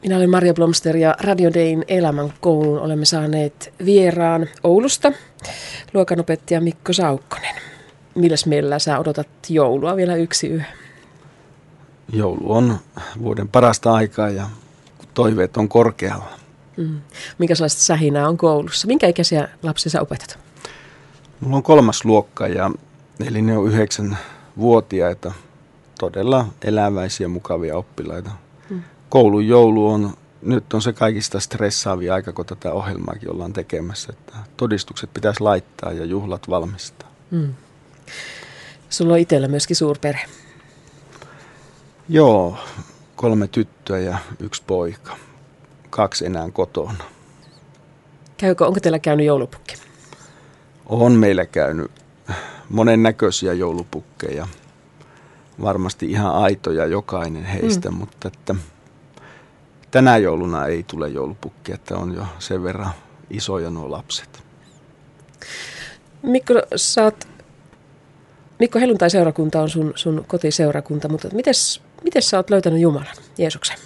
Minä olen Marja Blomster ja Radio Dayn Elämän kouluun olemme saaneet vieraan Oulusta, luokanopettaja Mikko Saukkonen. Milläs mielellä sä odotat joulua vielä yksi yö? Joulu on vuoden parasta aikaa ja toiveet on korkealla. Minkälaista sähinää on koulussa? Minkä ikäisiä lapsia sä opetat? Mulla on 3. luokka eli ne on 9-vuotiaita, todella eläväisiä, mukavia oppilaita. Koulun joulu nyt on se kaikista stressaavia aika, kun tätä ohjelmaakin ollaan tekemässä. Että todistukset pitäisi laittaa ja juhlat valmistaa. Sulla on itsellä myöskin suurperhe. Joo, 3 tyttöä ja 1 poika. 2 enää kotona. Onko teillä käynyt joulupukki? On meillä käynyt monennäköisiä joulupukkeja. Varmasti ihan aitoja jokainen heistä, mutta että tänä jouluna ei tule joulupukki, että on jo sen verran isoja nuo lapset. Mikko, helluntai-seurakunta on sun kotiseurakunta, mutta miten sä oot löytänyt Jumalan, Jeesuksen?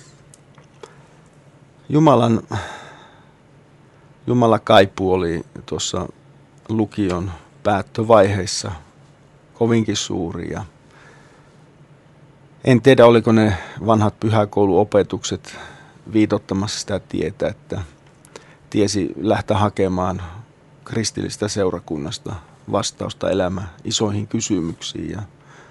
Jumala kaipuu oli tuossa lukion päättövaiheessa kovinkin suuri. Ja en tiedä, oliko ne vanhat pyhäkouluopetukset viitottamassa sitä tietä, että tiesi lähteä hakemaan kristillistä seurakunnasta vastausta elämän isoihin kysymyksiin. Ja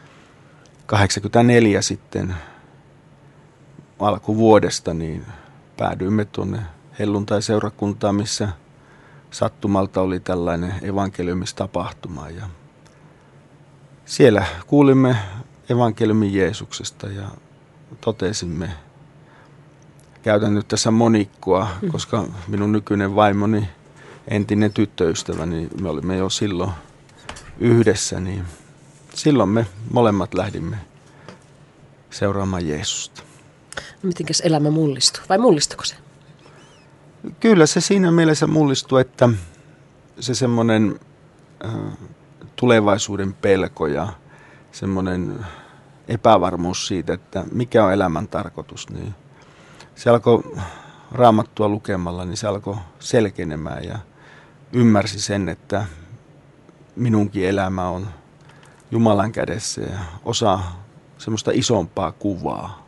84 sitten alkuvuodesta niin päädyimme tuonne helluntai-seurakuntaan, missä sattumalta oli tällainen evankeliumistapahtuma. Ja siellä kuulimme evankeliumin Jeesuksesta ja totesimme, käytän nyt tässä monikkoa, koska minun nykyinen vaimoni, entinen tyttöystäväni, me olimme jo silloin yhdessä, niin silloin me molemmat lähdimme seuraamaan Jeesusta. Mitenkäs elämä mullistui, vai mullistuiko se? Kyllä se siinä mielessä mullistui, että se semmoinen tulevaisuuden pelko ja semmoinen epävarmuus siitä, että mikä on elämän tarkoitus, niin se alkoi Raamattua lukemalla, niin se alkoi selkenemään ja ymmärsi sen, että minunkin elämä on Jumalan kädessä ja osa semmoista isompaa kuvaa.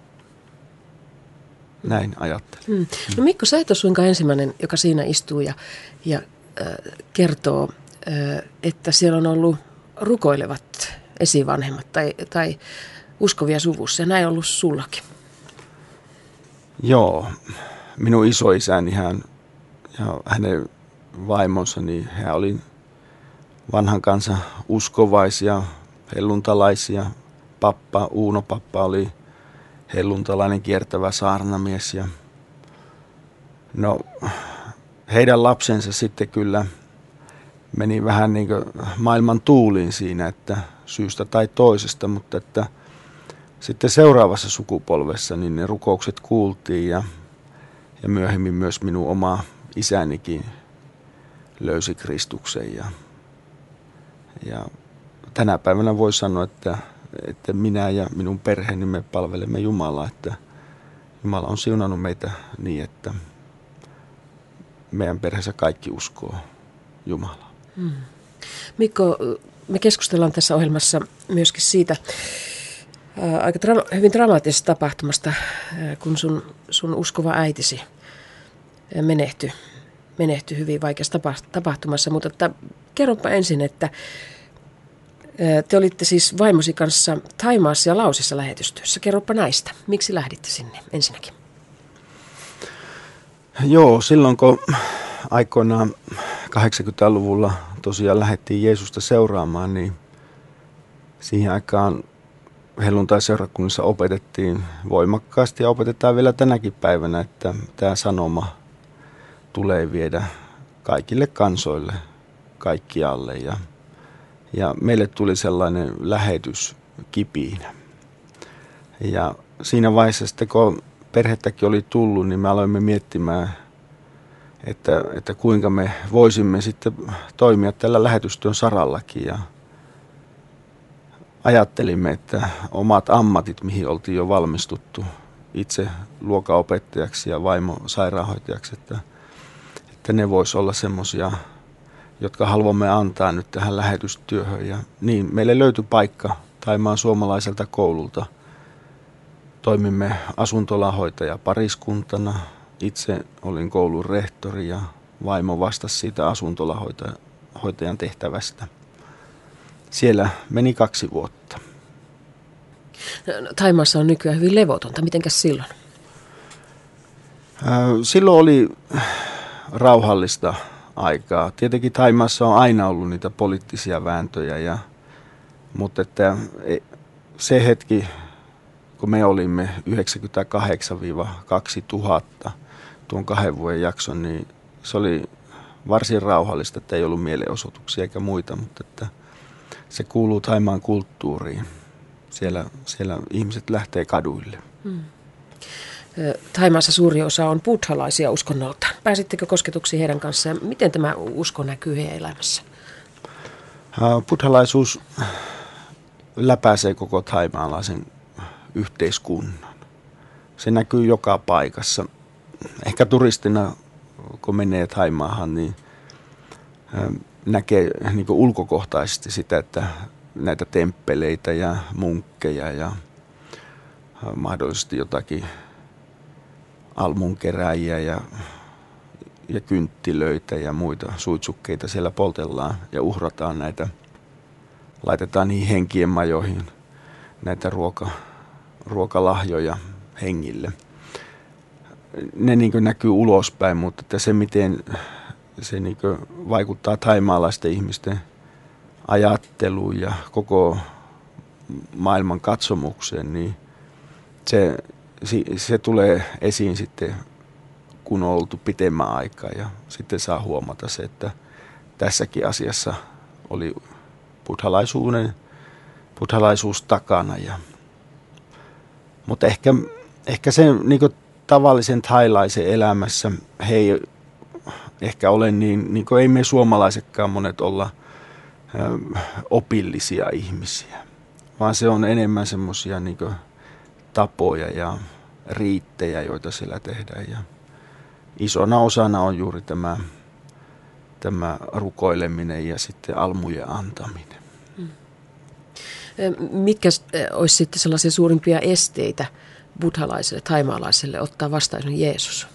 Näin ajattelin. No Mikko, sä et ole suinkaan ensimmäinen, joka siinä istuu ja kertoo, että siellä on ollut rukoilevat esivanhemmat tai uskovia suvussa, ja näin on ollut sullakin. Joo, minun isoisäni ja hänen vaimonsa, niin hän oli vanhan kansan uskovaisia, helluntalaisia. Uuno pappa oli helluntalainen kiertävä saarnamies. Ja no, heidän lapsensa sitten kyllä meni vähän niin kuin maailman tuuliin siinä, että syystä tai toisesta, mutta että sitten seuraavassa sukupolvessa niin ne rukoukset kuultiin ja myöhemmin myös minun oma isänikin löysi Kristuksen. Ja tänä päivänä voi sanoa, että minä ja minun perheeni me palvelemme Jumalaa, että Jumala on siunannut meitä niin, että meidän perheessä kaikki uskoo Jumalaa. Mikko, me keskustellaan tässä ohjelmassa myöskin siitä aika hyvin dramaattisesta tapahtumasta, kun sun uskova äitisi menehtyi hyvin vaikeassa tapahtumassa. Mutta kerropa ensin, että te olitte siis vaimosi kanssa Thaimaassa ja Laosissa lähetystyössä. Kerropa näistä. Miksi lähditte sinne ensinnäkin? Joo, silloin kun aikoinaan 80-luvulla tosiaan lähdettiin Jeesusta seuraamaan, niin siihen aikaan helluntai-seurakunnassa opetettiin voimakkaasti ja opetetaan vielä tänäkin päivänä, että tämä sanoma tulee viedä kaikille kansoille, kaikkialle. Ja meille tuli sellainen lähetys kipiinä. Ja siinä vaiheessa sitten, kun perhettäkin oli tullut, niin me aloimme miettimään, että kuinka me voisimme sitten toimia tällä lähetystyön sarallakin. Ja ajattelimme, että omat ammatit, mihin oltiin jo valmistuttu itse luokanopettajaksi ja vaimo sairaanhoitajaksi, että ne vois olla semmoisia, jotka haluamme antaa nyt tähän lähetystyöhön. Ja niin, meille löytyi paikka Thaimaan suomalaiselta koululta. Toimimme asuntolahoitaja pariskuntana. Itse olin koulun rehtori ja vaimo vastasi siitä asuntolahoitajan tehtävästä. Siellä meni 2 vuotta. Thaimaassa on nykyään hyvin levotonta. Mitenkäs silloin? Silloin oli rauhallista aikaa. Tietenkin Thaimaassa on aina ollut niitä poliittisia vääntöjä, mutta että se hetki, kun me olimme 98-2000 tuon 2 vuoden jakson, niin se oli varsin rauhallista, että ei ollut mielenosoituksia eikä muita, mutta että se kuuluu Thaimaan kulttuuriin. Siellä ihmiset lähtee kaduille. Thaimaassa suuri osa on buddhalaisia uskonnolta. Pääsittekö kosketuksiin heidän kanssaan? Miten tämä usko näkyy heidän elämässä? Buddhalaisuus läpäisee koko thaimaalaisen yhteiskunnan. Se näkyy joka paikassa. Ehkä turistina, kun menee Thaimaahan, niin näkee niin kuin ulkokohtaisesti sitä, että näitä temppeleitä ja munkkeja ja mahdollisesti jotakin almunkeräjiä ja kynttilöitä ja muita suitsukkeita siellä poltellaan ja uhrataan näitä, laitetaan niihin henkien majoihin näitä ruokalahjoja hengille. Ne niin kuin näkyy ulospäin, mutta että se miten se niin kuin vaikuttaa thaimaalaisten ihmisten ajatteluun ja koko maailman katsomukseen, niin se tulee esiin sitten, kun on oltu pitemmän aikaa, ja sitten saa huomata se, että tässäkin asiassa oli buddhalaisuus takana. Mutta ehkä sen niin kuin tavallisen thailaisen elämässä he ei ehkä ole niin kuin ei me suomalaisetkaan monet olla opillisia ihmisiä, vaan se on enemmän semmoisia niin kuin tapoja ja riittejä, joita siellä tehdään. Ja isona osana on juuri tämä rukoileminen ja sitten almujen antaminen. Mitkä olisi sitten sellaisia suurimpia esteitä buddhalaiselle, thaimaalaiselle ottaa vastaan Jeesus?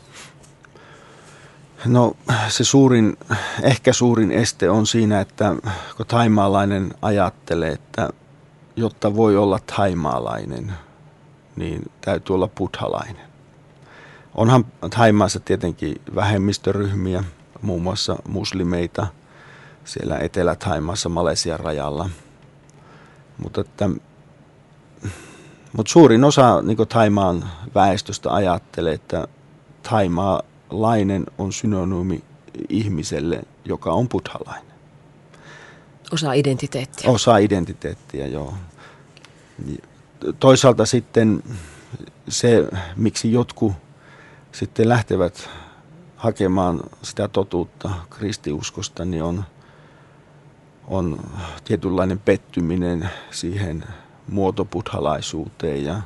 No se ehkä suurin este on siinä, että kun thaimaalainen ajattelee, että jotta voi olla thaimaalainen, niin täytyy olla buddhalainen. Onhan Thaimaassa tietenkin vähemmistöryhmiä, muun muassa muslimeita siellä Etelä-Thaimaassa Malesian rajalla. Mutta suurin osa niin kuin Thaimaan väestöstä ajattelee, että thaimaalainen on synonyymi ihmiselle, joka on buddhalainen. Osa identiteettiä. Osa identiteettiä, joo. Toisaalta sitten se, miksi jotkut sitten lähtevät hakemaan sitä totuutta kristiuskosta, niin on tietynlainen pettyminen siihen muotobuddhalaisuuteen ja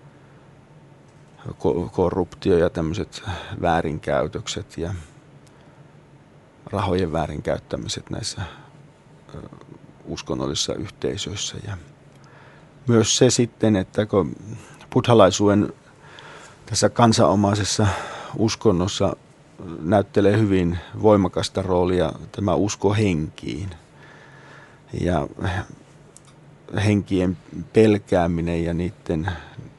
korruptio ja tämmöiset väärinkäytökset ja rahojen väärinkäyttämiset näissä uskonnollisissa yhteisöissä. Ja myös se sitten, että kun buddhalaisuuden tässä kansanomaisessa uskonnossa näyttelee hyvin voimakasta roolia tämä usko henkiin. Ja henkien pelkääminen ja niiden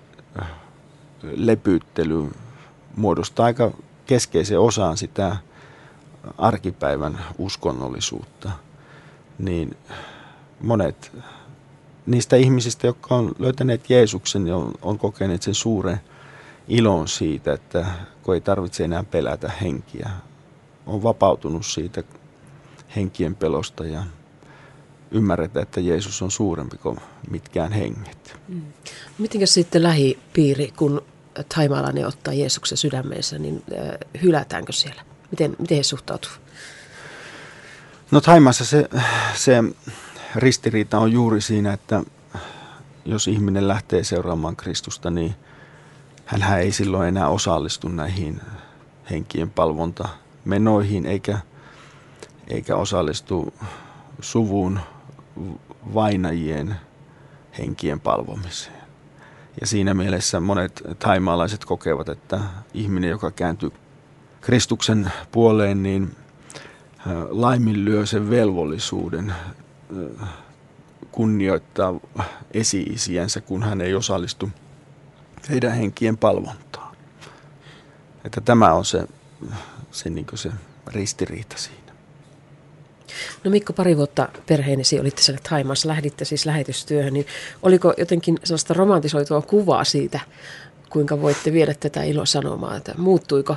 lepyyttely muodostaa aika keskeisen osan sitä arkipäivän uskonnollisuutta. Niin monet niistä ihmisistä, jotka on löytäneet Jeesuksen, niin on kokeneet sen suuren ilon siitä, että kun ei tarvitse enää pelätä henkiä. On vapautunut siitä henkien pelosta ja ymmärretään, että Jeesus on suurempi kuin mitkään henget. Mitenkäs sitten lähipiiri, kun thaimaalainen ottaa Jeesuksen sydämeensä, niin hylätäänkö siellä? Miten he suhtautuu? No Thaimaassa se ristiriita on juuri siinä, että jos ihminen lähtee seuraamaan Kristusta, niin hänhän ei silloin enää osallistu näihin henkien palvontamenoihin eikä osallistu suvun vainajien henkien palvomiseen. Ja siinä mielessä monet thaimaalaiset kokevat, että ihminen, joka kääntyy Kristuksen puoleen, niin laiminlyö sen velvollisuuden kunnioittaa esi-isiänsä, kun hän ei osallistu heidän henkien palvontaan. Että tämä on se ristiriita siinä. No Mikko, pari vuotta perheenesi olitte siellä Thaimaassa, lähditte siis lähetystyöhön, niin oliko jotenkin sellaista romantisoitua kuvaa siitä, kuinka voitte viedä tätä ilosanomaa, että muuttuiko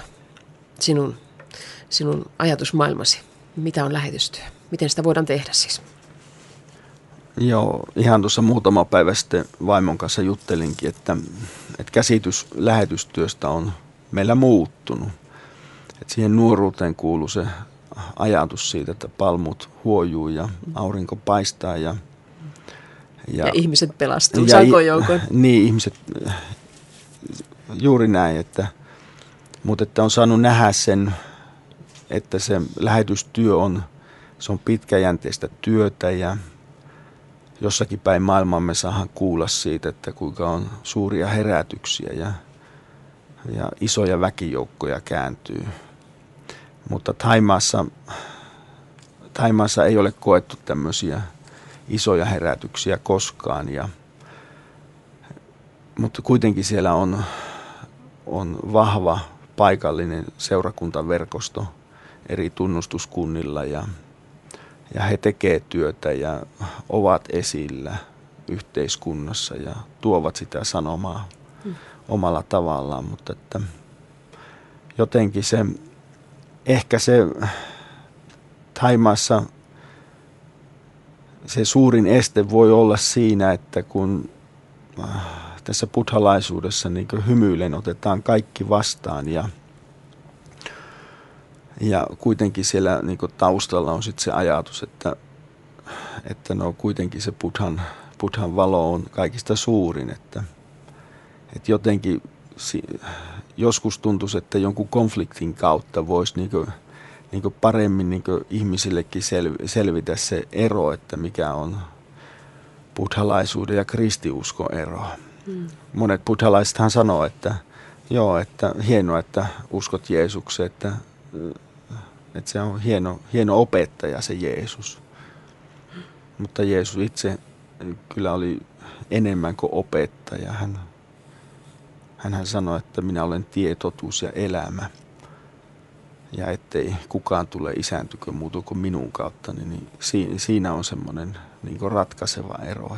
sinun ajatusmaailmasi? Mitä on lähetystyö? Miten sitä voidaan tehdä siis? Joo, ihan tuossa muutama päivä sitten vaimon kanssa juttelinkin, että käsitys lähetystyöstä on meillä muuttunut. Että siihen nuoruuteen kuuluu se ajatus siitä, että palmut huojuu ja aurinko paistaa. Ja ihmiset pelastuu sankojoukon. Niin, ihmiset, juuri näin, mutta että on saanut nähdä sen, että se lähetystyö on pitkäjänteistä työtä ja jossakin päin maailmaa me saadaan kuulla siitä, että kuinka on suuria herätyksiä ja isoja väkijoukkoja kääntyy. Mutta Thaimaassa ei ole koettu tämmöisiä isoja herätyksiä koskaan. Mutta kuitenkin siellä on vahva paikallinen seurakuntaverkosto eri tunnustuskunnilla ja he tekevät työtä ja ovat esillä yhteiskunnassa ja tuovat sitä sanomaa omalla tavallaan, mutta että jotenkin ehkä se Thaimaassa se suurin este voi olla siinä, että kun tässä buddhalaisuudessa niin kuin hymyillen otetaan kaikki vastaan ja kuitenkin siellä niin kuin taustalla on sitten se ajatus, että no kuitenkin se buddhan valo on kaikista suurin, että jotenkin joskus tuntuisi, että jonkun konfliktin kautta voisi niin kuin paremmin niin kuin ihmisillekin selvitä se ero, että mikä on buddhalaisuuden ja kristiuskon ero. Monet buddhalaisethan sanoo, että joo, että hienoa, että uskot Jeesukseen, että se on hieno opettaja se Jeesus. Mutta Jeesus itse kyllä oli enemmän kuin opettaja. Hänhän sanoi, että minä olen tie, totuus ja elämä. Ja ettei kukaan tule isääntykö muuta kuin minun kautta, niin siinä on semmoinen niin kuin ratkaiseva ero.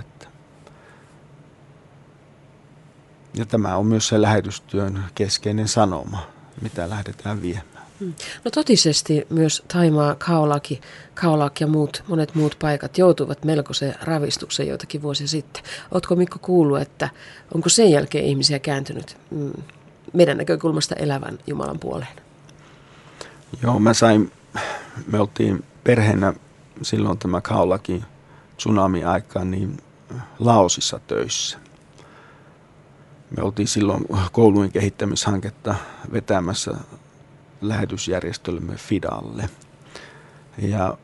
Ja tämä on myös se lähetystyön keskeinen sanoma, mitä lähdetään viemään. No totisesti myös Thaimaa, Khao Lak ja monet muut paikat joutuivat melkoiseen ravistukseen joitakin vuosia sitten. Oletko Mikko kuullut, että onko sen jälkeen ihmisiä kääntynyt meidän näkökulmasta elävän Jumalan puoleen? Joo, me oltiin perheenä silloin tämä Khao Lakin tsunami-aikaan niin Laosissa töissä. Me oltiin silloin koulujen kehittämishanketta vetämässä lähetysjärjestöllemme FIDAlle. Ja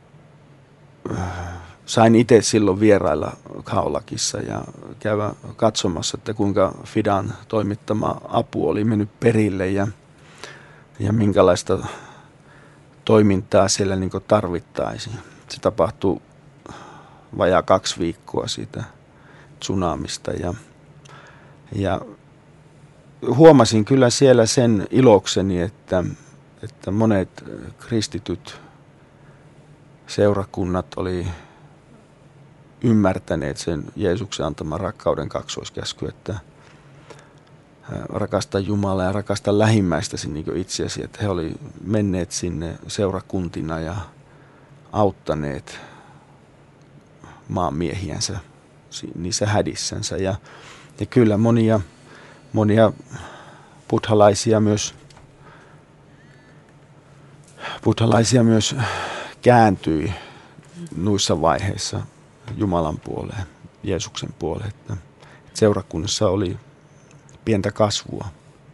sain itse silloin vierailla Khao Lakissa ja käydä katsomassa, että kuinka FIDAn toimittama apu oli mennyt perille ja minkälaista toimintaa siellä niin kuin tarvittaisiin. Se tapahtui vajaa 2 viikkoa siitä tsunamista ja huomasin kyllä siellä sen ilokseni, että monet kristityt seurakunnat oli ymmärtäneet sen Jeesuksen antaman rakkauden kaksoiskäsky, että rakasta Jumalaa ja rakasta lähimmäistäsi niin kuin itseäsi, että he oli menneet sinne seurakuntina ja auttaneet maanmiehiänsä niissä hädissänsä ja kyllä monia buddhalaisia myös kääntyi noissa vaiheissa Jumalan puoleen, Jeesuksen puoleen. Että seurakunnassa oli pientä kasvua.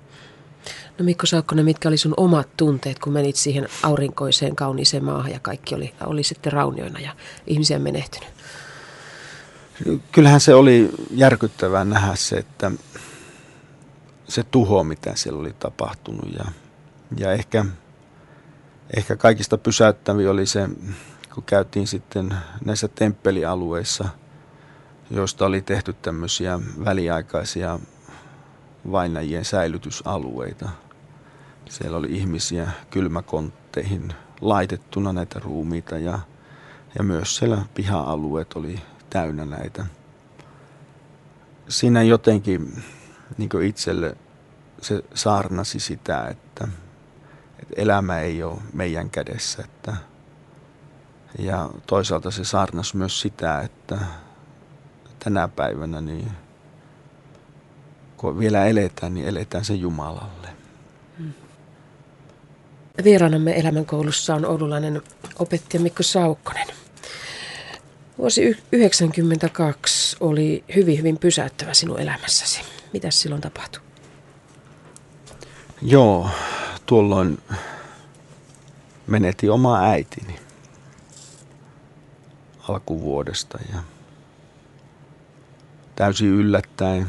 No Mikko Saukkonen, mitkä oli sun omat tunteet, kun menit siihen aurinkoiseen, kauniiseen maahan ja kaikki oli sitten raunioina ja ihmisiä menehtynyt? Kyllähän se oli järkyttävää nähdä se, että se tuho, mitä siellä oli tapahtunut. Ja ehkä kaikista pysäyttävin oli se, kun käytiin sitten näissä temppelialueissa, joista oli tehty tämmöisiä väliaikaisia vainajien säilytysalueita. Siellä oli ihmisiä kylmäkontteihin laitettuna näitä ruumiita ja myös siellä piha-alueet oli täynnä näitä. Siinä jotenkin niin kuin itselle se saarnasi sitä, että elämä ei ole meidän kädessä. Ja toisaalta se saarnasi myös sitä, että tänä päivänä, niin kun vielä eletään, niin eletään se Jumalalle. Vieraanamme elämänkoulussa on oululainen opettaja Mikko Saukkonen. Vuosi 1992 oli hyvin, hyvin pysäyttävä sinun elämässäsi. Mitäs silloin tapahtui? Joo, tuolloin menetin omaa äitini alkuvuodesta ja täysin yllättäen.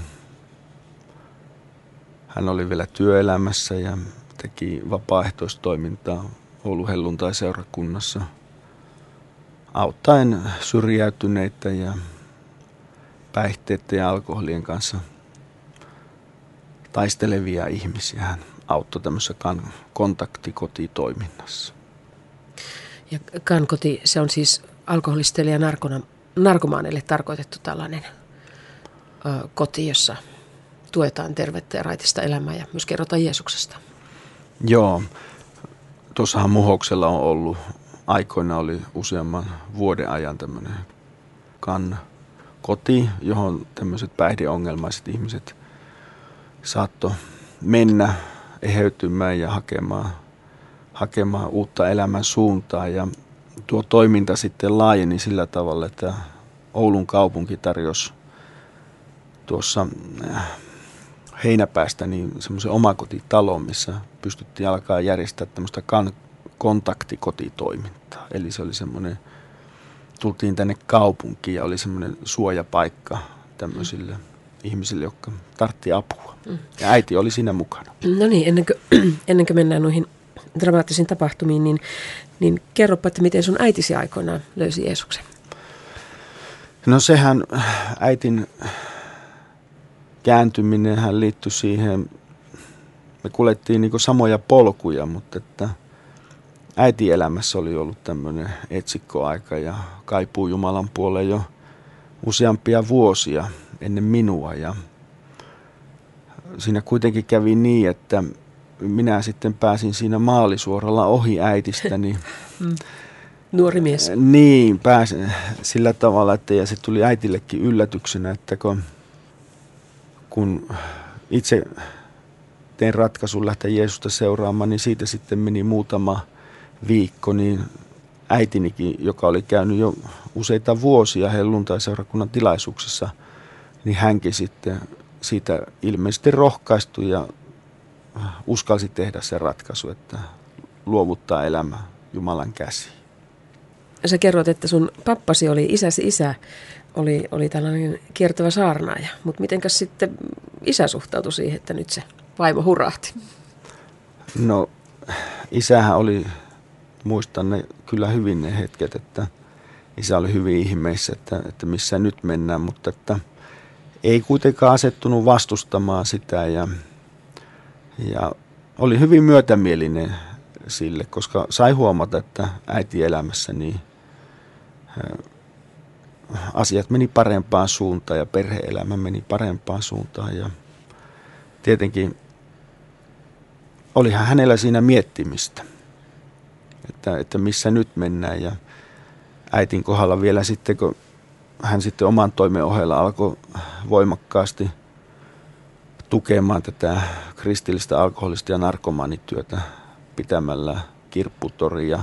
Hän oli vielä työelämässä ja teki vapaaehtoistoimintaa Oulun helluntai-seurakunnassa auttaen syrjäytyneitä ja päihteiden ja alkoholien kanssa taistelevia ihmisiä. Hän auttoi tämmöisessä kontaktikotitoiminnassa. Ja kankoti, se on siis alkoholisteille ja narkomaaneille tarkoitettu tällainen koti, jossa tuetaan tervettä ja raitista elämää ja myös kerrotaan Jeesuksesta. Joo, tuossahan Muhoksella on ollut, aikoina oli useamman vuoden ajan tämmöinen koti, johon tämmöiset päihdeongelmaiset ihmiset saattoi mennä eheytymään ja hakemaan uutta elämän suuntaa. Ja tuo toiminta sitten laajeni sillä tavalla, että Oulun kaupunki tarjosi tuossa heinäpäästä niin semmoisen omakotitalon, missä pystyttiin alkaa järjestää tämmöistä kontaktikotitoimintaa. Eli se oli semmoinen, tultiin tänne kaupunkiin ja oli semmoinen suojapaikka tämmöisille ihmisille, jotka tartti apua. Ja äiti oli siinä mukana. No niin, ennen kuin mennään noihin dramaattisiin tapahtumiin, niin kerropa, että miten sun äitisi aikoinaan löysi Jeesuksen? No sehän äitin kääntyminen hän liittyi siihen, me kuljettiin niin kuin samoja polkuja, mutta että äitin elämässä oli ollut tämmöinen etsikkoaika ja kaipuu Jumalan puoleen jo useampia vuosia ennen minua. Ja siinä kuitenkin kävi niin, että minä sitten pääsin siinä maalisuoralla ohi äitistäni. Nuori mies. Niin, pääsin sillä tavalla, että ja se tuli äitillekin yllätyksenä, että kun itse tein ratkaisun lähteä Jeesusta seuraamaan, niin siitä sitten meni muutama viikko, niin äitinikin, joka oli käynyt jo useita vuosia helluntai-seurakunnan tilaisuuksissa, niin hänkin sitten siitä ilmeisesti rohkaistui ja uskalsi tehdä se ratkaisu, että luovuttaa elämä Jumalan käsiin. Sä kerroit, että sun pappasi oli, isäsi isä, oli tällainen kiertävä saarnaaja, mutta mitenkäs sitten isä suhtautui siihen, että nyt se vaimo hurahti? No isähän oli, muistan ne kyllä hyvin ne hetket, että isä oli hyvin ihmeissä, että missä nyt mennään, mutta että ei kuitenkaan asettunut vastustamaan sitä ja oli hyvin myötämielinen sille, koska sai huomata, että äiti elämässä niin asiat meni parempaan suuntaan ja perhe-elämä meni parempaan suuntaan ja tietenkin olihan hänellä siinä miettimistä, että missä nyt mennään ja äitin kohdalla vielä sitten, kun hän sitten oman toimen ohella alkoi voimakkaasti tukemaan tätä kristillistä alkoholista ja narkomaanityötä pitämällä kirpputoria,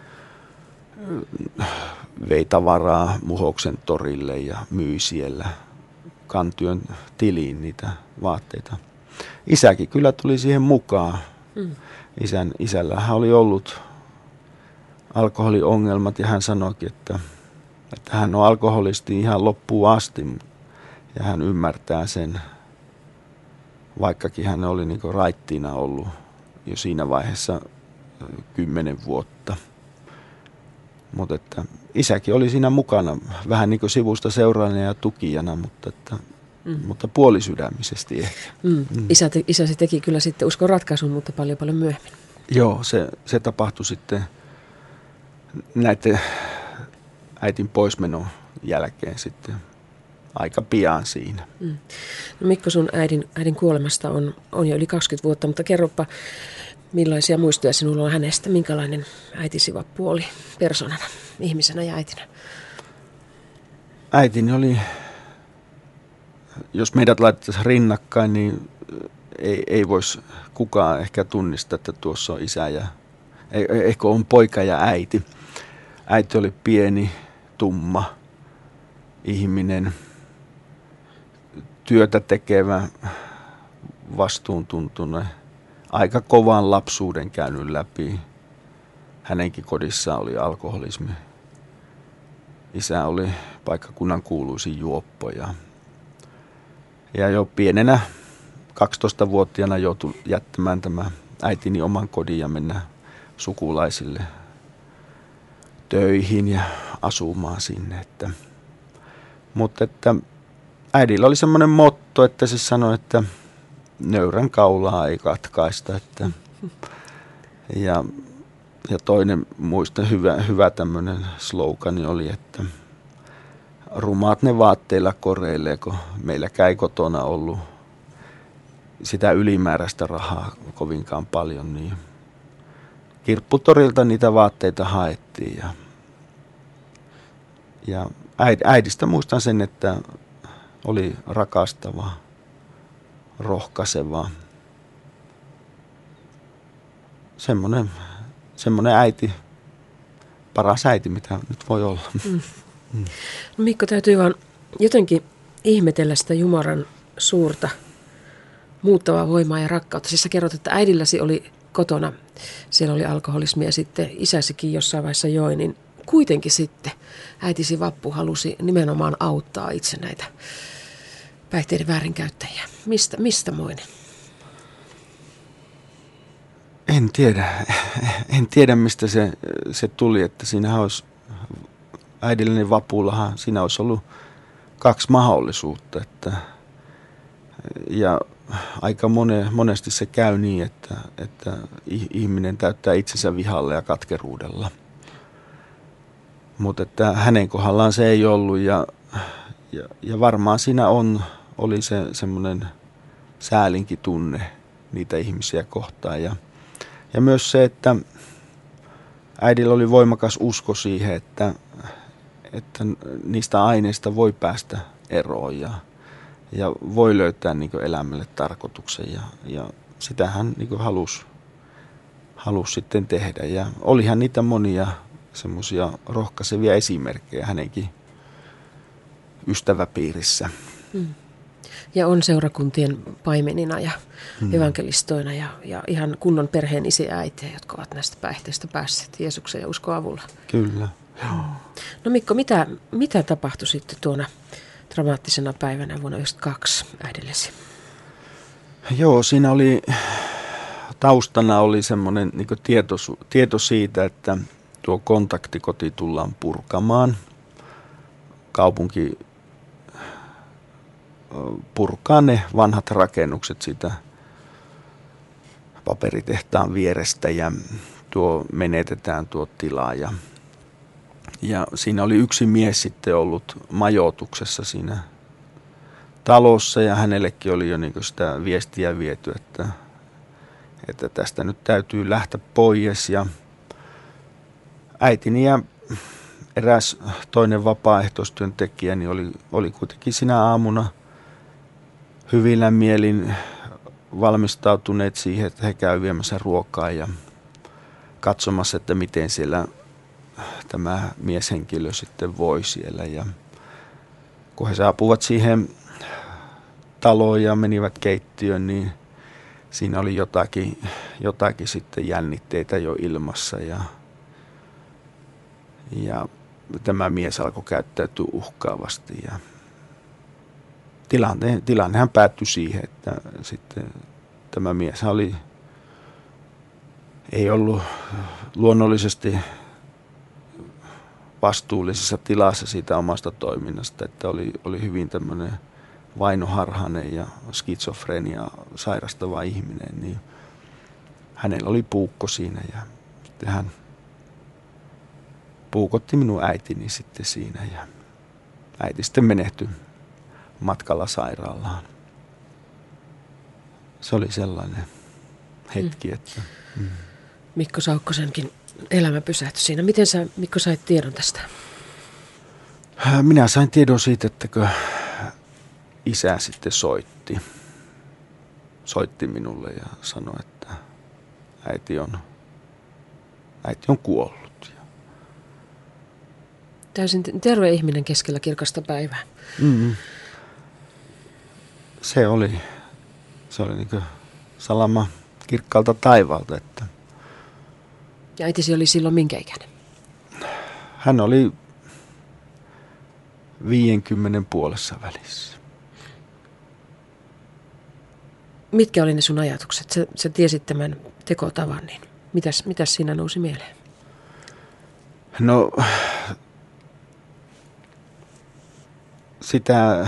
vei tavaraa Muhoksen torille ja myi siellä Kantyön tiliin niitä vaatteita. Isäkin kyllä tuli siihen mukaan Isällähän oli ollut alkoholiongelmat ja hän sanoikin, että hän on alkoholisti ihan loppuun asti ja hän ymmärtää sen, vaikkakin hän oli niin kuin raittiina ollut jo siinä vaiheessa 10 vuotta. Mutta että isäkin oli siinä mukana, vähän niin kuin sivusta seuraajana ja tukijana, mutta puolisydämisesti ehkä. Isäsi teki kyllä sitten uskon ratkaisun, mutta paljon myöhemmin. Joo, se tapahtui sitten näiden äitin poismenon jälkeen sitten aika pian siinä. No Mikko, sun äidin kuolemasta on jo yli 20 vuotta, mutta kerropa, millaisia muistoja sinulla on hänestä? Minkälainen äitisi Vappu oli persoonana, ihmisenä ja äitinä? Äitini oli, jos meidät laitettaisiin rinnakkain, niin ei voisi kukaan ehkä tunnistaa, että tuossa on isä ja ehkä on poika ja äiti. Äiti oli pieni, tumma ihminen, työtä tekevä, vastuuntuntunen, aika kovan lapsuuden käynyt läpi. Hänenkin kodissaan oli alkoholismi. Isä oli paikkakunnan kuuluisin juoppo ja jo pienenä 12-vuotiaana joutui jättämään tämä äitini oman kodin ja mennä sukulaisille töihin ja asumaan sinne. Mutta äidillä oli semmoinen motto, että se sanoi, että nöyrän kaulaa ei katkaista. Ja toinen muista hyvä tämmöinen slogani oli, että rumaat ne vaatteilla koreilee, kun meilläkään ei kotona ollut sitä ylimääräistä rahaa kovinkaan paljon, niin kirpputorilta niitä vaatteita haettiin. Ja äidistä muistan sen, että oli rakastava, rohkaiseva, semmoinen äiti, paras äiti, mitä nyt voi olla. No Mikko, täytyy vaan jotenkin ihmetellä sitä Jumalan suurta muuttavaa voimaa ja rakkautta. Siis sä kerrot, että äidilläsi oli kotona, siellä oli alkoholismia ja sitten isäsikin jossain vaiheessa joi, niin kuitenkin sitten äitisi Vappu halusi nimenomaan auttaa itse näitä päihteiden väärinkäyttäjiä. Mistä moinen? En tiedä mistä se tuli, että siinä olisi äidilleni Vapullahan, siinä olisi ollut 2 mahdollisuutta, ja aika monesti se käy niin, että ihminen täyttää itsensä vihalla ja katkeruudella. Mutta että hänen kohdallaan se ei ollut ja varmaan siinä oli se semmoinen säälinkin tunne niitä ihmisiä kohtaan. Ja myös se, että äidillä oli voimakas usko siihen, että niistä aineista voi päästä eroon ja voi löytää niin kuin elämälle tarkoituksen. Ja sitä hän niin kuin halusi sitten tehdä. Ja olihan niitä monia semmoisia rohkaisevia esimerkkejä hänenkin ystäväpiirissä. Ja on seurakuntien paimenina ja evankelistoina ja ihan kunnon perheen isiä ja äitejä, jotka ovat näistä päihteistä päässeet Jeesuksen ja uskon avulla. Kyllä. No Mikko, mitä tapahtui sitten tuona dramaattisena päivänä vuonna 1992 äidillesi? Joo, siinä oli taustana oli semmoinen niin kuin tieto siitä, että tuo kontaktikoti tullaan purkamaan. Kaupunki purkaa ne vanhat rakennukset siitä paperitehtaan vierestä ja menetetään tuo tila. Ja siinä oli yksi mies sitten ollut majoituksessa siinä talossa ja hänellekin oli jo niin kuin sitä viestiä viety, että tästä nyt täytyy lähteä pois. Ja äitini ja eräs toinen vapaaehtoistyöntekijä niin oli kuitenkin sinä aamuna hyvillä mielin valmistautuneet siihen, että he käyvät viemässä ruokaa ja katsomassa, että miten siellä tämä mieshenkilö sitten voi siellä. Ja kun he saapuvat siihen taloon ja menivät keittiöön, niin siinä oli jotakin sitten jännitteitä jo ilmassa ja tämä mies alkoi käyttäytyä uhkaavasti ja tilannehan päättyi siihen, että sitten tämä mies ei ollut luonnollisesti vastuullisessa tilassa siitä omasta toiminnasta, että oli hyvin tämmöinen vainoharhainen ja skitsofrenia sairastava ihminen, niin hänellä oli puukko siinä ja sitten hän puukotti minun äitini sitten siinä ja äiti sitten menehtyi matkalla sairaalaan. Se oli sellainen hetki, että... Mikko Saukkosenkin elämä pysähtyi siinä. Miten sä, Mikko, sait tiedon tästä? Minä sain tiedon siitä, että kun isä sitten soitti minulle ja sanoi, että äiti on kuollut. Täysin terve ihminen keskellä kirkasta päivää. Mm-hmm. Se oli niin kuin salama kirkkaalta taivaalta. Että ja äitisi oli silloin minkä ikäinen? Hän oli 50 puolessa välissä. Mitkä oli ne sun ajatukset? Sä tiesit tämän tekotavan, niin mitäs siinä nousi mieleen? No, sitä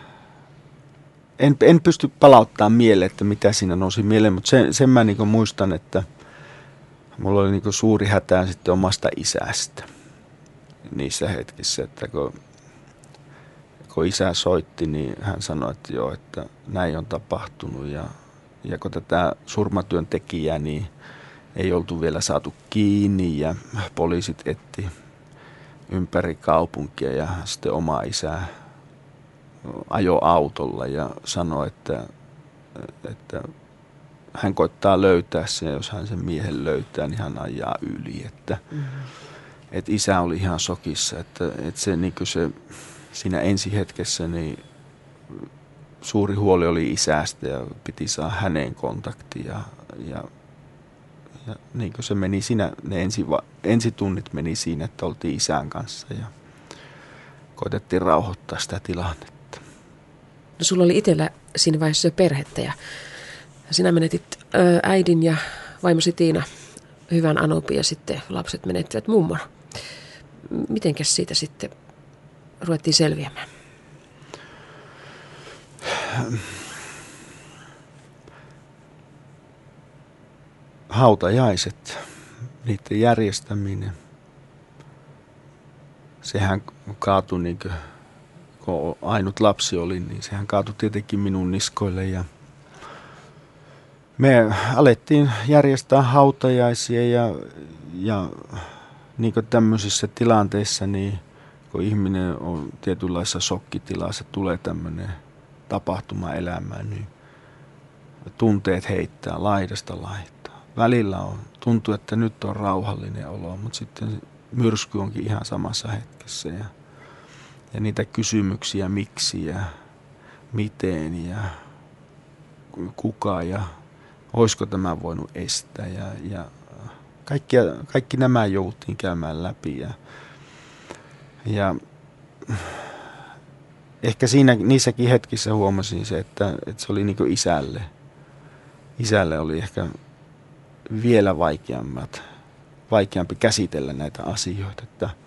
en pysty palauttamaan mieleen, että mitä siinä nousi mieleen, mutta sen mä niin muistan, että mulla oli niin suuri hätä sitten omasta isästä niissä hetkissä, että kun isä soitti, niin hän sanoi, että joo, että näin on tapahtunut ja kun tätä surmatyöntekijää niin ei oltu vielä saatu kiinni ja poliisit etti ympäri kaupunkia ja sitten oma isä ajoi autolla ja sanoi, että hän koittaa löytää sen ja jos hän sen miehen löytää, niin hän ajaa yli. Että isä oli ihan shokissa, että se, niin kuin se siinä ensihetkessä niin suuri huoli oli isästä ja piti saada häneen kontakti ja niin kuin se meni siinä, ne ensitunnit meni siinä, että oltiin isän kanssa ja koitettiin rauhoittaa sitä tilannetta. No sulla oli itsellä siinä vaiheessa jo perhettä ja sinä menetit äidin ja vaimosi Tiina hyvän anopin ja sitten lapset menettivät mummon. Mitenkäs siitä sitten ruvettiin selviämään? Hautajaiset, niiden järjestäminen. Sehän kaatui, niin kun ainut lapsi oli, niin sehän kaatui tietenkin minun niskoille. Ja me alettiin järjestää hautajaisia ja niin kuin tämmöisissä tilanteissa, niin kun ihminen on tietynlaisessa shokkitilassa, tulee tämmöinen tapahtuma elämään, niin tunteet heittää laidasta laitaan. Välillä tuntuu, että nyt on rauhallinen olo, mutta sitten myrsky onkin ihan samassa hetkessä. Ja niitä kysymyksiä, miksi ja miten ja kuka ja olisiko tämä voinut estää. Ja kaikki nämä jouttiin käymään läpi. Ja ehkä niissäkin hetkissä huomasin se, että se oli niin kuin isälle. Isälle oli ehkä vielä vaikeampi käsitellä näitä asioita.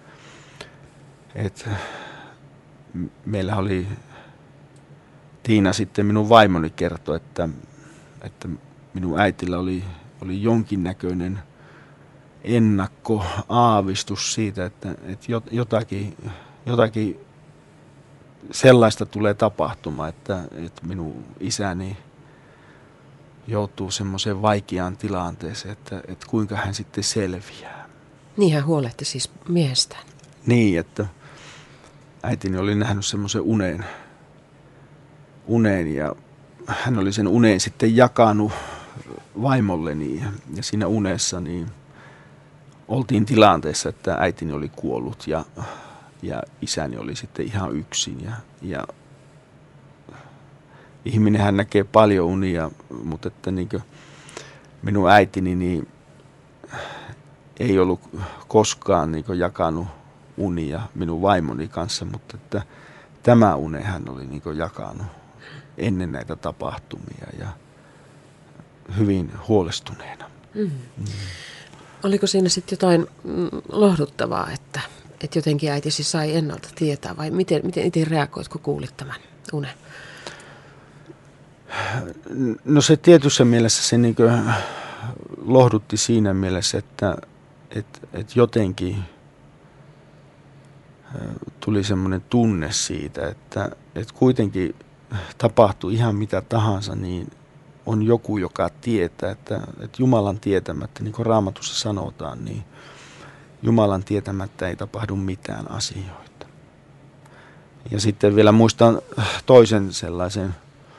Että meillä oli Tiina sitten minun vaimoni kertoi, että minun äitillä oli jonkinnäköinen ennakkoaavistus siitä, että jotakin sellaista tulee tapahtumaan, että minun isäni joutuu semmoiseen vaikeaan tilanteeseen, että kuinka hän sitten selviää. Niin hän huolehti siis miehestään. Niin, että äitini oli nähnyt semmoisen unen ja hän oli sen unen sitten jakanut vaimolleni ja siinä unessa niin oltiin tilanteessa, että äitini oli kuollut ja isäni oli sitten ihan yksin ja ihminenhän näkee paljon unia, mutta että niin kuin minun äitini niin ei ollut koskaan niin kuin jakanut unia minun vaimoni kanssa, mutta että tämä une hän oli niin kuin jakanut ennen näitä tapahtumia ja hyvin huolestuneena. Oliko siinä sitten jotain lohduttavaa, että jotenkin äitisi sai ennalta tietää, vai miten itse reagoit, kun kuulit tämän unen? No se tietyssä mielessä se niin kuin lohdutti siinä mielessä, että jotenkin tuli semmoinen tunne siitä, että kuitenkin tapahtui ihan mitä tahansa, niin on joku, joka tietää, että Jumalan tietämättä, niin kuin Raamatussa sanotaan, niin Jumalan tietämättä ei tapahdu mitään asioita. Ja sitten vielä muistan toisen sellaisen,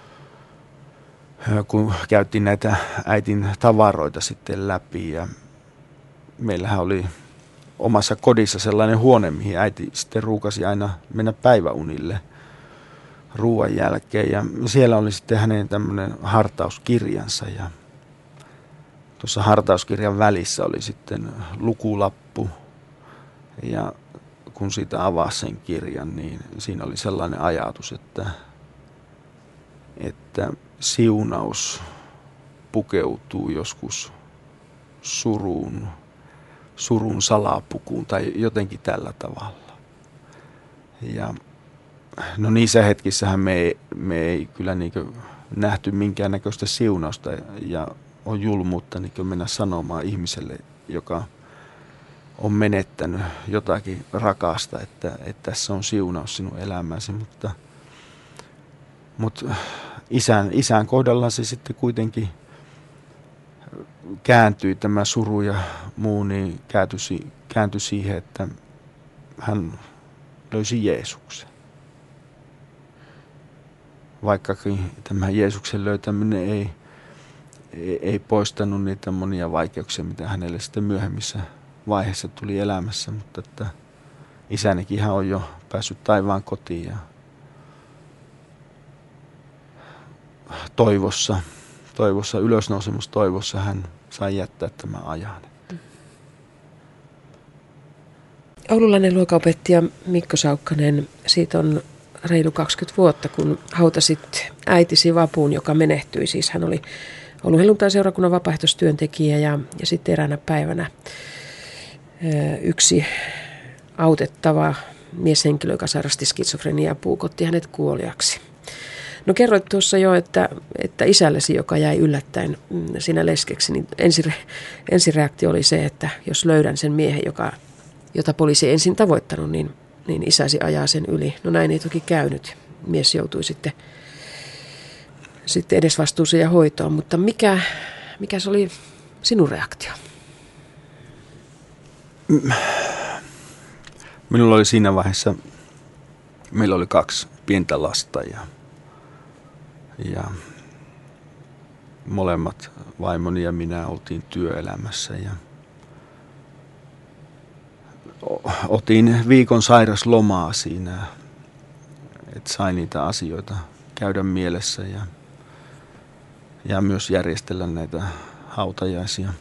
kun käytiin näitä äitin tavaroita sitten läpi ja meillähän oli omassa kodissa sellainen huone, mihin äiti sitten ruukasi aina mennä päiväunille ruoan jälkeen. Ja siellä oli sitten hänen tämmöinen hartauskirjansa ja tuossa hartauskirjan välissä oli sitten lukulappu. Ja kun siitä avasi sen kirjan, niin siinä oli sellainen ajatus, että siunaus pukeutuu joskus surun salapukuun tai jotenkin tällä tavalla. Ja no niissä hetkissähän me ei kyllä niin nähty minkäännäköistä siunausta ja on julmuutta niin mennä sanomaan ihmiselle, joka on menettänyt jotakin rakasta, että tässä on siunaus sinun elämäsi, mutta isän kohdalla se sitten kuitenkin kääntyi tämä suru ja muu, niin kääntyi siihen, että hän löysi Jeesuksen. Vaikkakin tämä Jeesuksen löytäminen ei poistanut niitä monia vaikeuksia, mitä hänelle sitten myöhemmissä vaiheessa tuli elämässä, mutta että isänikin hän on jo päässyt taivaan kotiin ja ylösnousemustoivossa hän sai jättää tämän ajan. Oululainen luokanopettaja Mikko Saukkanen, siitä on reilu 20 vuotta, kun hautasit äitisi Vapuun, joka menehtyi. Siis hän oli ollut helluntai-seurakunnan vapaaehtoistyöntekijä ja sitten eräänä päivänä yksi autettava mieshenkilö, joka sairasti skitsofreniaa, puukotti hänet kuoliaksi. No kerroit tuossa jo, että isällesi, joka jäi yllättäen siinä leskeksi, niin ensireaktio oli se, että jos löydän sen miehen, jota poliisi ei ensin tavoittanut, niin isäsi ajaa sen yli. No näin ei toki käynyt. Mies joutui sitten edesvastuuseen ja hoitoon, mutta mikä se oli sinun reaktio? Minulla oli siinä vaiheessa, meillä oli 2 pientä lasta ja molemmat vaimoni ja minä oltiin työelämässä ja otin viikon sairaslomaa siinä, että sain niitä asioita käydä mielessä ja myös järjestellä näitä hautajaisia.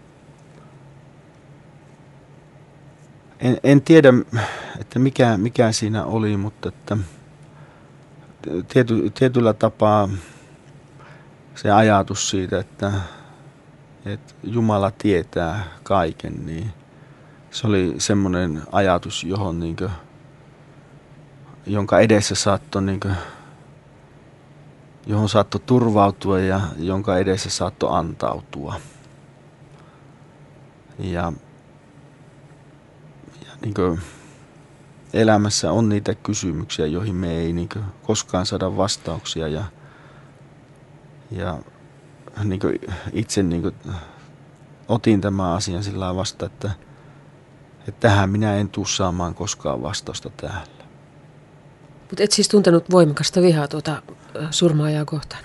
En tiedä, että mikä siinä oli, mutta että tietyllä tapaa se ajatus siitä, että Jumala tietää kaiken, niin se oli semmoinen ajatus, jonka edessä johon saattoi turvautua ja jonka edessä saattoi antautua. Ja niin kuin elämässä on niitä kysymyksiä, joihin me ei niin kuin koskaan saada vastauksia ja niin kuin itse niin kuin otin tämän asian sillä lailla vasta, että tähän minä en tule saamaan koskaan vastausta täällä. Mutta et siis tuntenut voimakasta vihaa tuota surmaajaa kohtaan?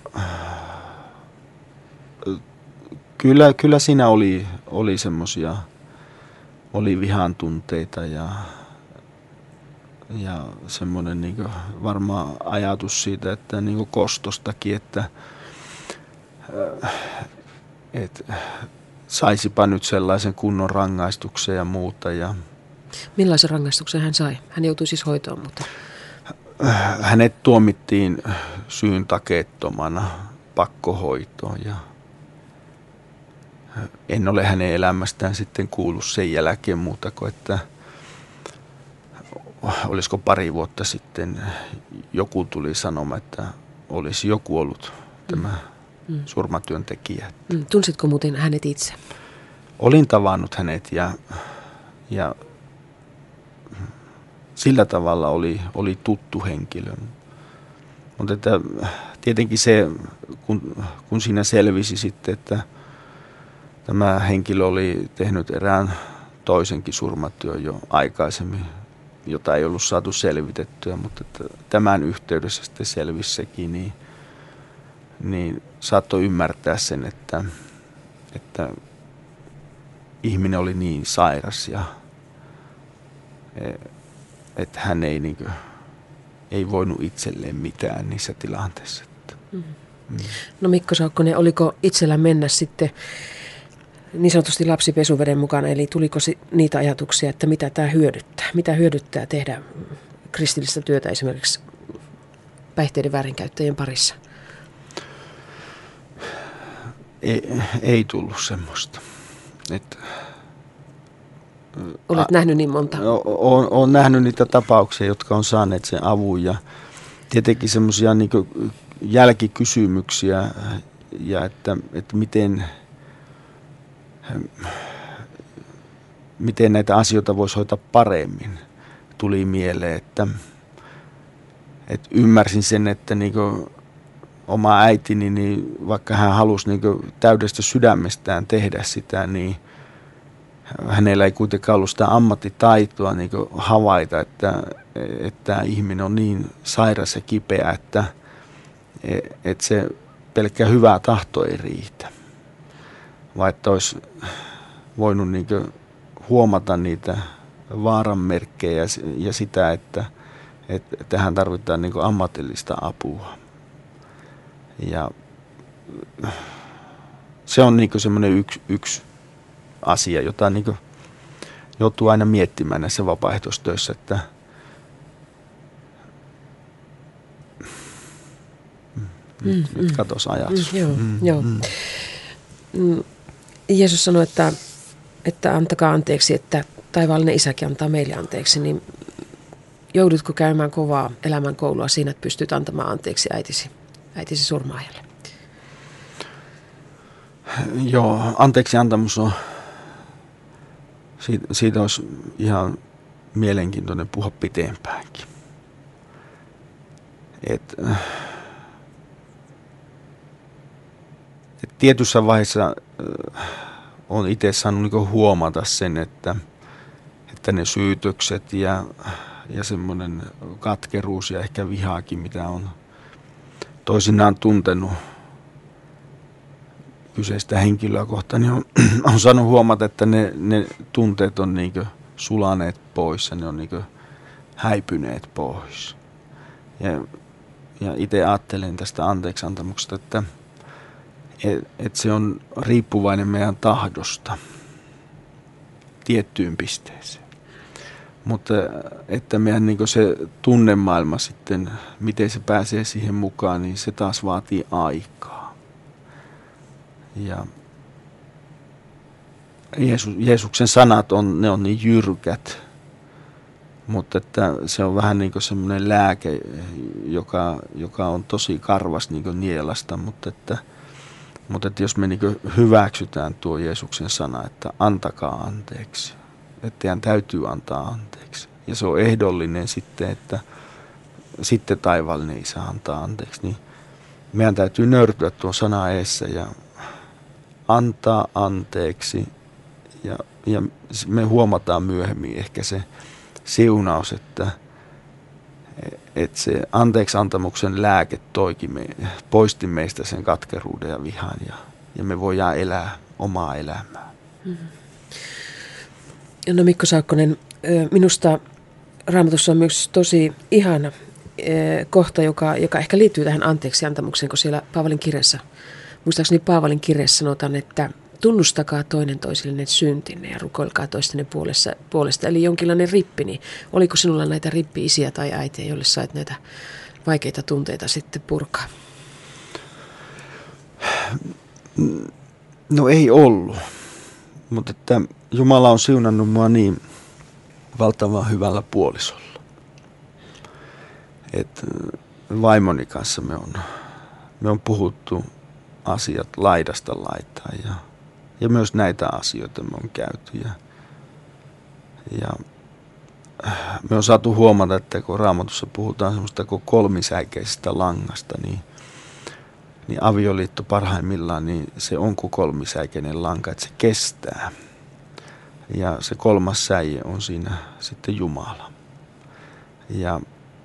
Kyllä siinä oli semmoisia, oli vihan tunteita ja ja semmoinen niin kuin varmaan ajatus siitä, että niin kuin kostostakin, että saisipa nyt sellaisen kunnon rangaistuksen ja muuta. Ja millaisen rangaistuksen hän sai? Hän joutui siis hoitoon, mutta hänet tuomittiin syyntakeettomana pakkohoitoon ja en ole hänen elämästään sitten kuullut sen jälkeen muuta kuin, että olisiko pari vuotta sitten joku tuli sanomaan, että olisi joku ollut tämä surmatyöntekijä. Tunsitko muuten hänet itse? Olin tavannut hänet ja sillä tavalla oli tuttu henkilö. Mutta että tietenkin se, kun siinä selvisi sitten, että tämä henkilö oli tehnyt erään toisenkin surmatyön jo aikaisemmin, jota ei ollut saatu selvitettyä, mutta että tämän yhteydessä sitten selvisi sekin, niin saattoi ymmärtää sen, että ihminen oli niin sairas ja että hän ei voinut itselleen mitään niissä tilanteissa. No Mikko Saukkonen, oliko itsellä mennä sitten niin sanotusti lapsi pesuveden mukana, eli tuliko niitä ajatuksia, että mitä tämä hyödyttää? Mitä hyödyttää tehdä kristillistä työtä esimerkiksi päihteiden väärinkäyttäjien parissa? Ei tullut semmoista. Olet nähnyt niin monta? Olen nähnyt niitä tapauksia, jotka on saaneet sen avun ja tietenkin semmoisia niin jälkikysymyksiä ja että miten näitä asioita voisi hoitaa paremmin, tuli mieleen, että ymmärsin sen, että niin oma äitini, niin vaikka hän halusi niin täydestä sydämestään tehdä sitä, niin hänellä ei kuitenkaan ollut sitä ammattitaitoa niin havaita, että ihminen on niin sairas ja kipeä, että se pelkkä hyvä tahto ei riitä. Vai että olisi voinut niin huomata niitä vaaranmerkkejä ja sitä, että tähän tarvitaan niin ammatillista apua. Ja se on niin semmoinen yksi asia, jota niin joutuu aina miettimään näissä vapaaehtoistöissä, että nyt katos ajatus. Joo. Jeesus sanoi, että antakaa anteeksi, että taivaallinen Isäkin antaa meille anteeksi, niin joudutko käymään kovaa elämänkoulua siinä, että pystyt antamaan anteeksi äitisi surmaajalle? Joo, anteeksi antamus on, siitä olisi ihan mielenkiintoinen puhua pitempäänkin. Tietyssä vaiheessa olen itse saanut huomata sen, että ne syytökset ja semmoinen katkeruus ja ehkä vihaakin, mitä on toisinaan tuntenut kyseistä henkilöä kohtaan, niin on saanut huomata, että ne tunteet on sulaneet pois ja ne on häipyneet pois. Ja itse ajattelen tästä anteeksiantamuksesta, että se on riippuvainen meidän tahdosta tiettyyn pisteeseen. Mutta että meidän se tunnemaailma sitten, miten se pääsee siihen mukaan, niin se taas vaatii aikaa. Ja Jeesuksen sanat on niin jyrkät, mutta että se on vähän niin kuin semmoinen lääke, joka on tosi karvas niin nielasta, mutta että jos me hyväksytään tuo Jeesuksen sana, että antakaa anteeksi, että teidän täytyy antaa anteeksi. Ja se on ehdollinen sitten, että sitten taivaallinen Isä antaa anteeksi, niin meidän täytyy nöyrtyä tuon sana eessä ja antaa anteeksi. Ja me huomataan myöhemmin ehkä se siunaus, että se anteeksiantamuksen lääke poisti meistä sen katkeruuden ja vihan ja me voidaan elää omaa elämää. No Mikko Saukkonen, minusta Raamatussa on myös tosi ihana kohta, joka ehkä liittyy tähän anteeksiantamukseen, kun siellä Paavalin kirjassa, muistaakseni Paavalin kirjassa sanotaan, että tunnustakaa toinen toisillenne syntinne ja rukoilkaa toistenne puolesta. Eli jonkinlainen rippi, niin oliko sinulla näitä rippi-isiä tai äitiä, joille sait näitä vaikeita tunteita sitten purkaa? No ei ollut, mutta että Jumala on siunannut mua niin valtavan hyvällä puolisolla. Että vaimoni kanssa me on puhuttu asiat laidasta laitaan ja myös näitä asioita me on käyty. Ja me on saatu huomata, että kun Raamatussa puhutaan semmoista kuin kolmisäikeisestä langasta, niin avioliitto parhaimmillaan, niin se on kuin kolmisäikeinen lanka, että se kestää. Ja se kolmas säie on siinä sitten Jumala. Ja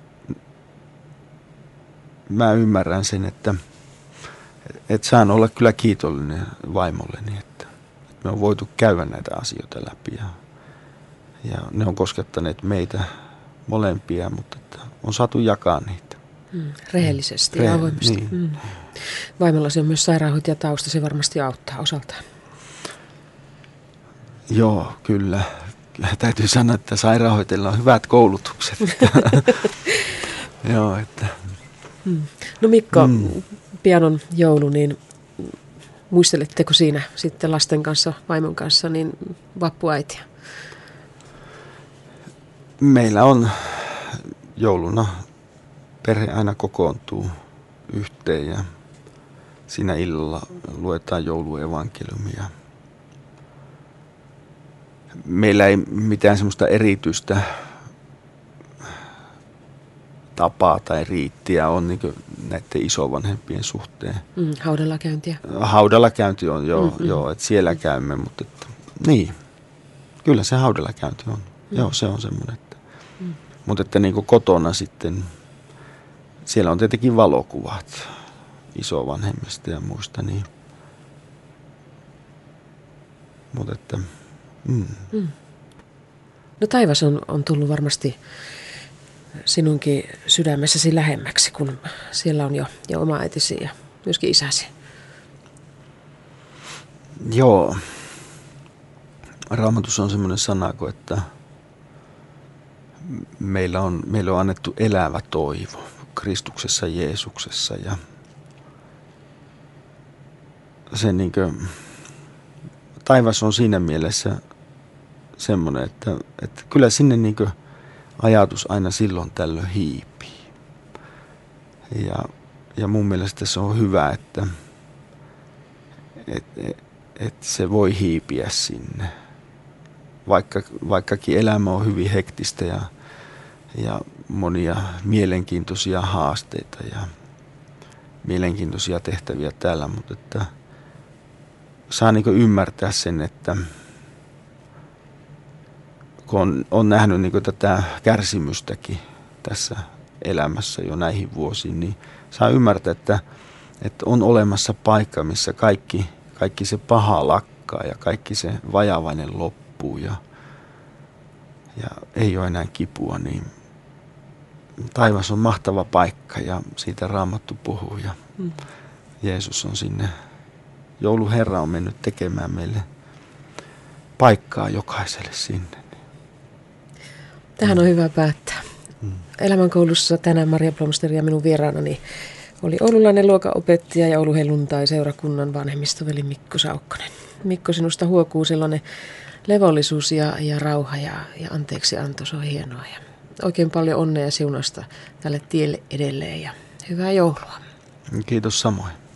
mä ymmärrän sen, että saan olla kyllä kiitollinen vaimolleni, että me on voitu käydä näitä asioita läpi. Ja ne on koskettaneet meitä molempia, mutta että on saatu jakaa niitä. Rehellisesti ja avoimesti. Niin. Vaimollasi on myös sairaanhoitajatausta, se varmasti auttaa osaltaan. Joo, kyllä. Täytyy sanoa, että sairaanhoitajilla on hyvät koulutukset. Joo, että. No Mikko, pian on joulu, niin muisteletteko siinä sitten lasten kanssa, vaimon kanssa, niin vappuäitiä? Meillä on jouluna perhe aina kokoontuu yhteen ja siinä illalla luetaan jouluevankeliumia. Meillä ei mitään semmoista erityistä tapaa tai riittiä on niin näiden isovanhempien suhteen. Haudalla käyntiä. Haudalla käynti on, joo, että siellä käymme, mutta että, niin, kyllä se haudalla käynti on. Joo, se on semmoinen. Mutta että niin kuin kotona sitten, siellä on tietenkin valokuvat isovanhemmista ja muista, niin. Mutta että, No taivas on tullut varmasti sinunkin sydämessäsi lähemmäksi, kun siellä on jo oma äitisi ja myöskin isäsi. Joo. Raamatussa on semmoinen sanako, että meillä on annettu elävä toivo Kristuksessa Jeesuksessa ja se niin kuin, taivas on siinä mielessä semmoinen, että kyllä sinne niin kuin ajatus aina silloin tällöin hiipii. Ja mun mielestä se on hyvä, että se voi hiipiä sinne. Vaikkakin elämä on hyvin hektistä ja monia mielenkiintoisia haasteita ja mielenkiintoisia tehtäviä täällä, mutta että saa niin kuin ymmärtää sen, että kun on nähnyt niin kuin tätä kärsimystäkin tässä elämässä jo näihin vuosiin, niin saa ymmärtää, että on olemassa paikka, missä kaikki se paha lakkaa ja kaikki se vajavainen loppuu ja ei ole enää kipua, niin taivas on mahtava paikka ja siitä Raamattu puhuu ja Jeesus on sinne, jouluherra on mennyt tekemään meille paikkaa jokaiselle sinne. Tähän on hyvä päättää. Elämänkoulussa tänään Maria Blomster ja minun vieraanani oli oululainen luokanopettaja ja Oulun helluntai-seurakunnan vanhemmistoveli Mikko Saukkonen. Mikko, sinusta huokuu sellainen levollisuus ja rauha ja anteeksianto, se on hienoa. Ja oikein paljon onnea ja siunausta tälle tielle edelleen ja hyvää joulua. Kiitos samoin.